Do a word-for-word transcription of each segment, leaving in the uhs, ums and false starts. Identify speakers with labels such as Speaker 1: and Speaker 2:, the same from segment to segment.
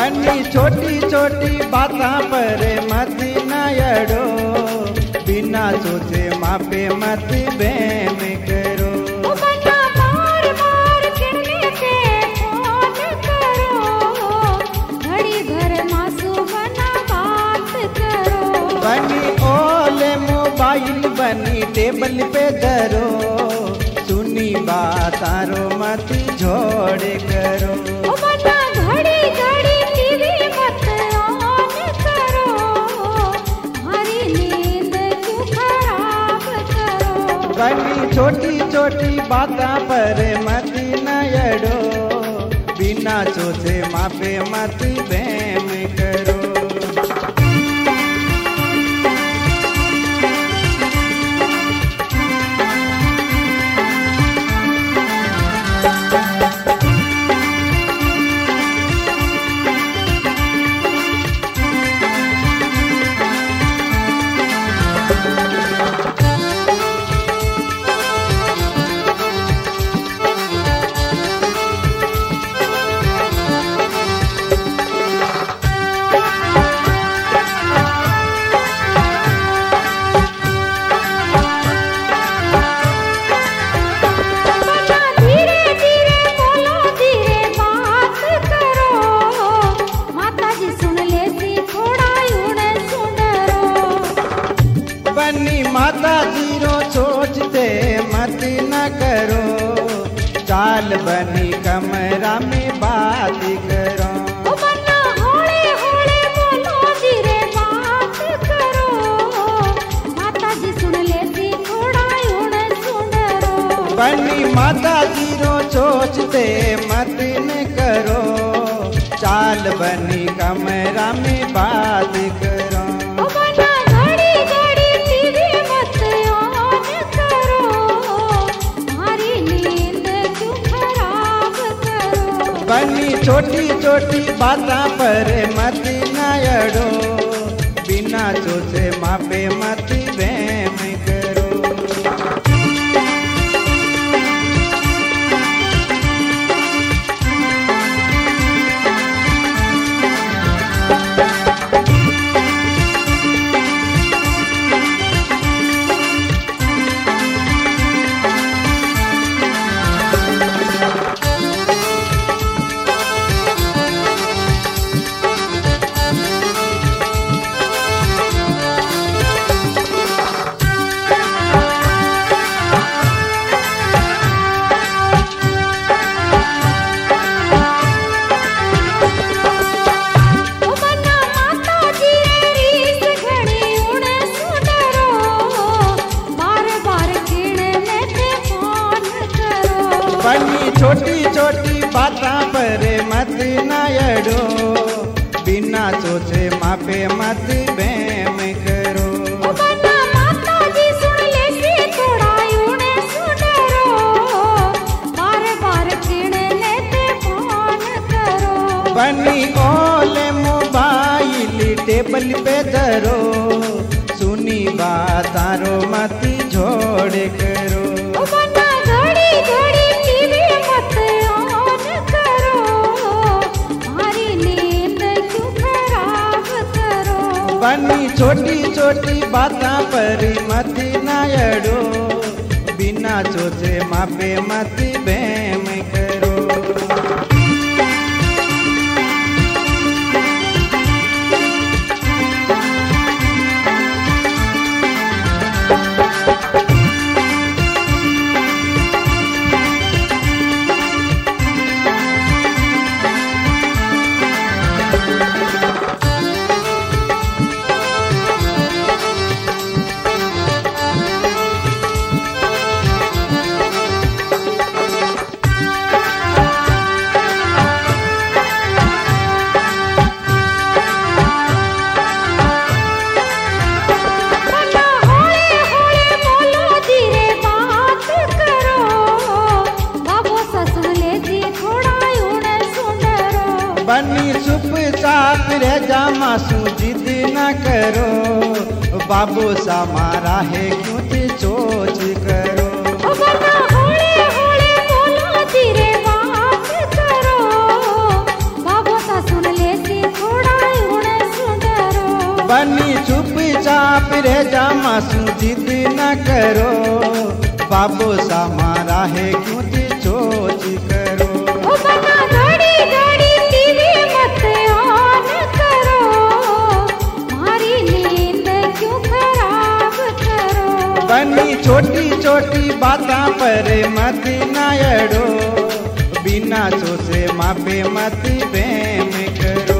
Speaker 1: बनी छोटी छोटी बाता पर मत न अड़ो, बिना सोचे मापे मत बहम करो।
Speaker 2: बना बार बार कहने के फोन करो, घड़ी भर मासू बना बात करो।
Speaker 1: बनी ओले मोबाइल बनी टेबल पे धरो, सुनी बात आरो मत झोड़े करो।
Speaker 2: बना घड़ी घड़ी टीवी मत ऑन करो, हमारी नींद क्यों खराब करो।
Speaker 1: बनी छोटी छोटी बाता पर मत न अड़ो, बिना सोचे मापे मत बहम करो। बनी माता जीरो सोचते मत न करो, चाल बनी कमरा में बात करो।
Speaker 2: बना होले होले बोलो धीरे बात करो, माता जी सुन लेती थोड़ा यूं सुंदरो।
Speaker 1: बनी माता जीरो सोचते मत न करो, चाल बनी कमरा में बात करो। बनी छोटी छोटी बाता पर मत न अड़ो, बिना सोचे मापे मत बहम करो। बनी छोटी छोटी बाता पर मत न अड़ो, बिना सोचे मापे मत बहम करो।
Speaker 2: बना माता जी सुन ले सी थोड़ा यूं सुंदरो, बार बार कहने ते फोन करो।
Speaker 1: बनी ओले मोबाइल टेबल पे धरो, सुनी बात आरो मत झोड़े करो।
Speaker 2: बना घड़ी घड़ी टीवी मत ऑन करो, हमारी नींद क्यों खराब करो।
Speaker 1: बनी छोटी छोटी बाता पर मत न अड़ो, बिना सोचे मापे मत बहम करो। बनी चुप चाप रह जा मासू जिद न करो, बाबू सा मारा है क्यों ते सोच करो।
Speaker 2: बना होले होले बोलो धीरे बात करो, बाबू सा सुन ले सी
Speaker 1: बनी चुपचाप रह जा मासू जिद न करो, बाबू सामारा है क्यों ती चोच करो।
Speaker 2: ओ बना घड़ी घड़ी टीवी मत ऑन करो, मारी नींद क्यों खराब करो।
Speaker 1: बनी छोटी छोटी बातां पर मत न अड़ो, बिना सोचे मापे मत बेम करो।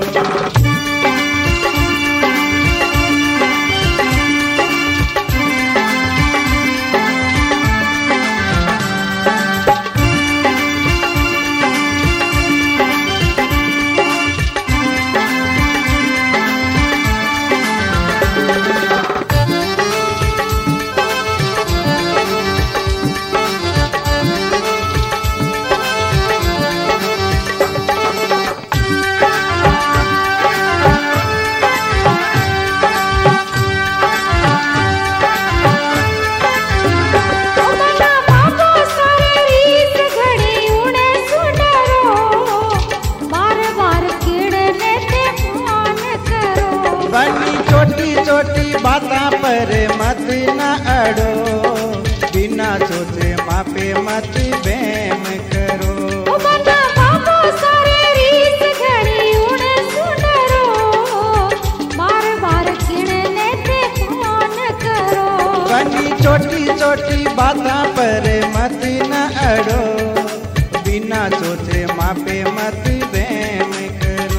Speaker 1: बनी छोटी छोटी बातां पर मत न अड़ो, बिना सोचे मापे मत बेम करो।
Speaker 2: ओ बना बाबू सारे रीत घड़ी उड़े सुनरो, बार बार किड़ने ते फोन करो।
Speaker 1: बनी छोटी छोटी बातां पर मत न अड़ो, बिना सोचे मापे मत बेम करो।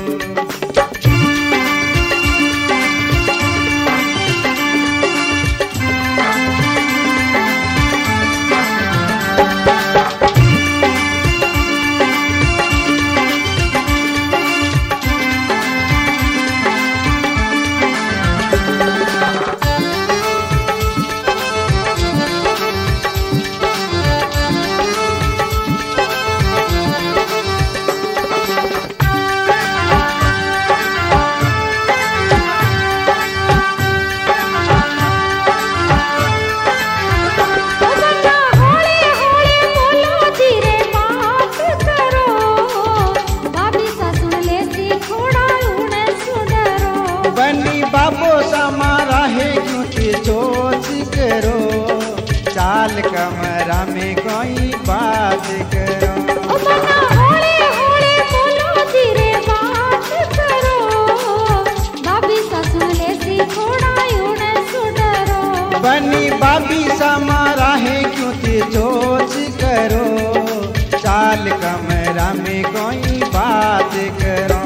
Speaker 1: बनी बाबो समारा है क्यों ती चोच करो, चाल कमरा में कोई बात करो।
Speaker 2: ओ बना होले होले बोलो धीरे बात करो, बाबी ससुले सी थोड़ा उड़े सुडरो।
Speaker 1: बनी बाबी समारा है क्यों ती चोच करो, चाल कमरा में कोई बात करो।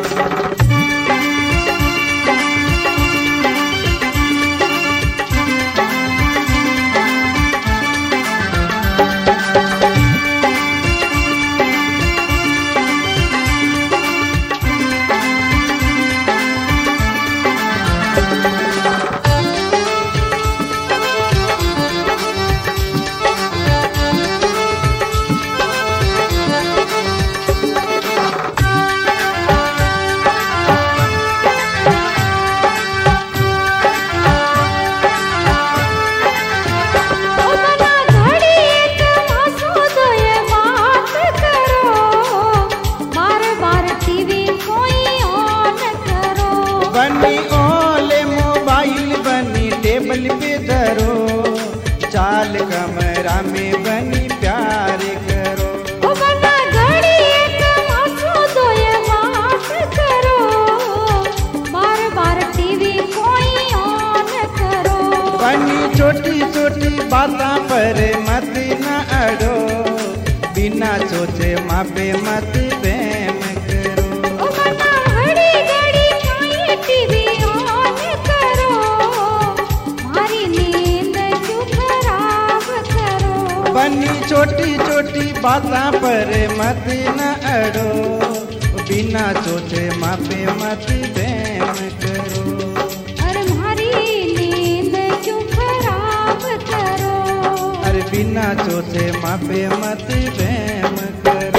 Speaker 1: बनी ओले मोबाइल बनी टेबल पे धरो, चाल कमरा में बनी प्यार करो।
Speaker 2: ओ बना घड़ी एक मासू तो ये बात करो, बार बार टीवी कोई ऑन करो।
Speaker 1: बनी छोटी छोटी बातां पर मत न अड़ो, बिना सोचे मापे मत बेम करो।
Speaker 2: ओ बना घड़ी घड़ी कोई टीवी ऑन करो, मारी नींद क्यों खराब करो।
Speaker 1: बनी छोटी छोटी बातां पर मत न अड़ो, बिना सोचे मापे मत बेम करो।
Speaker 2: अरे मारी नींद क्यों खराब करो,
Speaker 1: अरे बिना सोचे मापे मत बेम करो।